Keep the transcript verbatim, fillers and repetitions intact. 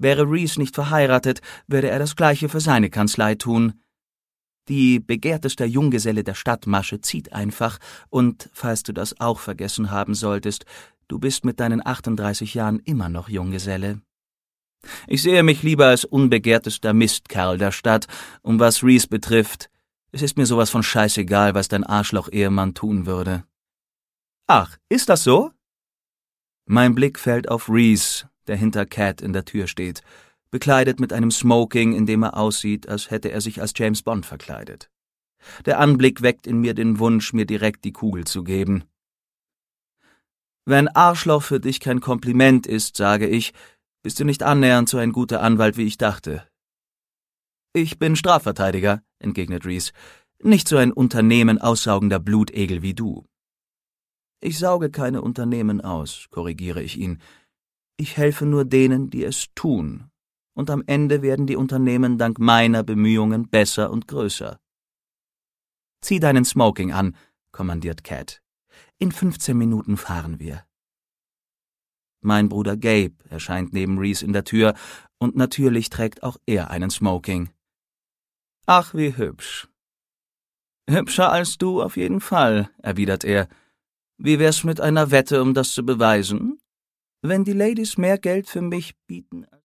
Wäre Reese nicht verheiratet, würde er das Gleiche für seine Kanzlei tun. Die begehrteste Junggeselle der Stadtmasche zieht einfach, und, falls du das auch vergessen haben solltest, du bist mit deinen achtunddreißig Jahren immer noch Junggeselle. Ich sehe mich lieber als unbegehrtester Mistkerl der Stadt, und was Reese betrifft, es ist mir sowas von scheißegal, was dein Arschloch-Ehemann tun würde. Ach, ist das so? Mein Blick fällt auf Reese, der hinter Cat in der Tür steht, bekleidet mit einem Smoking, in dem er aussieht, als hätte er sich als James Bond verkleidet. Der Anblick weckt in mir den Wunsch, mir direkt die Kugel zu geben. Wenn Arschloch für dich kein Kompliment ist, sage ich, bist du nicht annähernd so ein guter Anwalt, wie ich dachte. Ich bin Strafverteidiger, entgegnet Reese, nicht so ein Unternehmen aussaugender Blutegel wie du. Ich sauge keine Unternehmen aus, korrigiere ich ihn. Ich helfe nur denen, die es tun. Und am Ende werden die Unternehmen dank meiner Bemühungen besser und größer. Zieh deinen Smoking an, kommandiert Cat. In fünfzehn Minuten fahren wir. Mein Bruder Gabe erscheint neben Reese in der Tür, und natürlich trägt auch er einen Smoking. Ach, wie hübsch. Hübscher als du auf jeden Fall, erwidert er. Wie wär's mit einer Wette, um das zu beweisen? Wenn die Ladies mehr Geld für mich bieten...